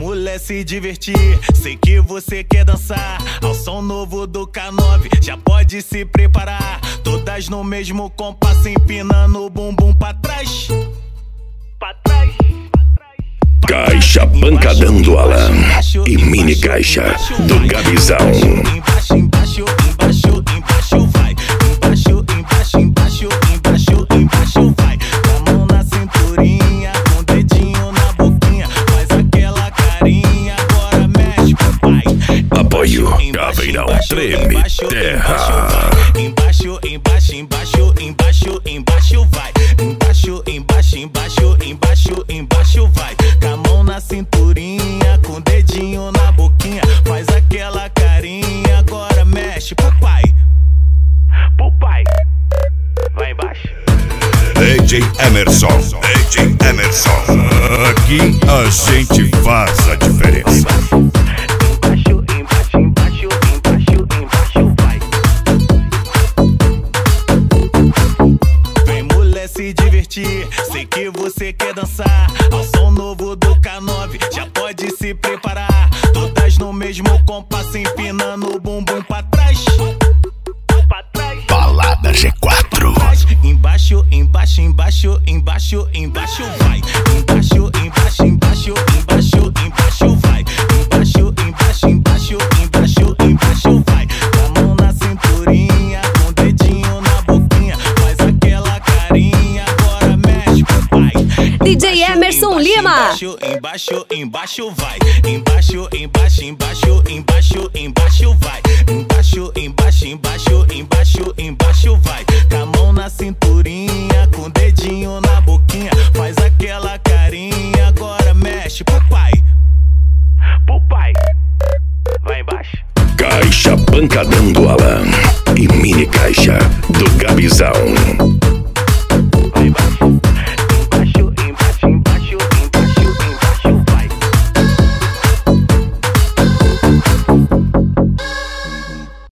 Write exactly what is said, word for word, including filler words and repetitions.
mulher se divertir, sei que você quer dançar ao som novo do K nove, já pode se preparar. Todas no mesmo compasso, empinando o bumbum pra trás, pra trás. Caixa Pancadão Alan e Mini Caixa do Gabizão. Embaixo, embaixo, embaixo, embaixo vai. Embaixo, embaixo, embaixo, embaixo, embaixo vai. Com a mão na cinturinha, com o dedinho na boquinha, faz aquela carinha, agora mexe, papai. Apoio Caveirão Treme Terra. Embaixo, embaixo, embaixo, embaixo, embaixo vai. Embaixo, embaixo, embaixo, embaixo, embaixo vai. Com a mão na cinturinha, com o dedinho na boquinha, faz aquela carinha, agora mexe, papai. Papai, vai embaixo. D J Emerson, D J Emerson. Aqui a gente faz a diferença. Embaixo, embaixo, embaixo, embaixo, embaixo vai. Vem mulher se divertir, sei que você quer dançar ao som novo do K nove, já pode se preparar. Todas no mesmo compasso, empinando o bumbum pra trás, pra trás. Balada G quatro. Embaixo, embaixo, embaixo, embaixo, embaixo vai. Embaixo, embaixo, embaixo, embaixo, embaixo vai. Embaixo, embaixo, embaixo, embaixo, embaixo vai. Com a mão na cinturinha, com o dedinho na boquinha, faz aquela carinha, agora mexe, papai. D J Emerson Lima. Embaixo, embaixo, embaixo vai. Embaixo, embaixo, embaixo, embaixo, embaixo vai. Embaixo, embaixo, embaixo, embaixo, embaixo vai. Com a mão na cinturinha, com o dedinho na boquinha, faz aquela carinha, agora mexe, papai. Papai, vai embaixo. Caixa Pancadão Alan e Mini Caixa do Gabizão.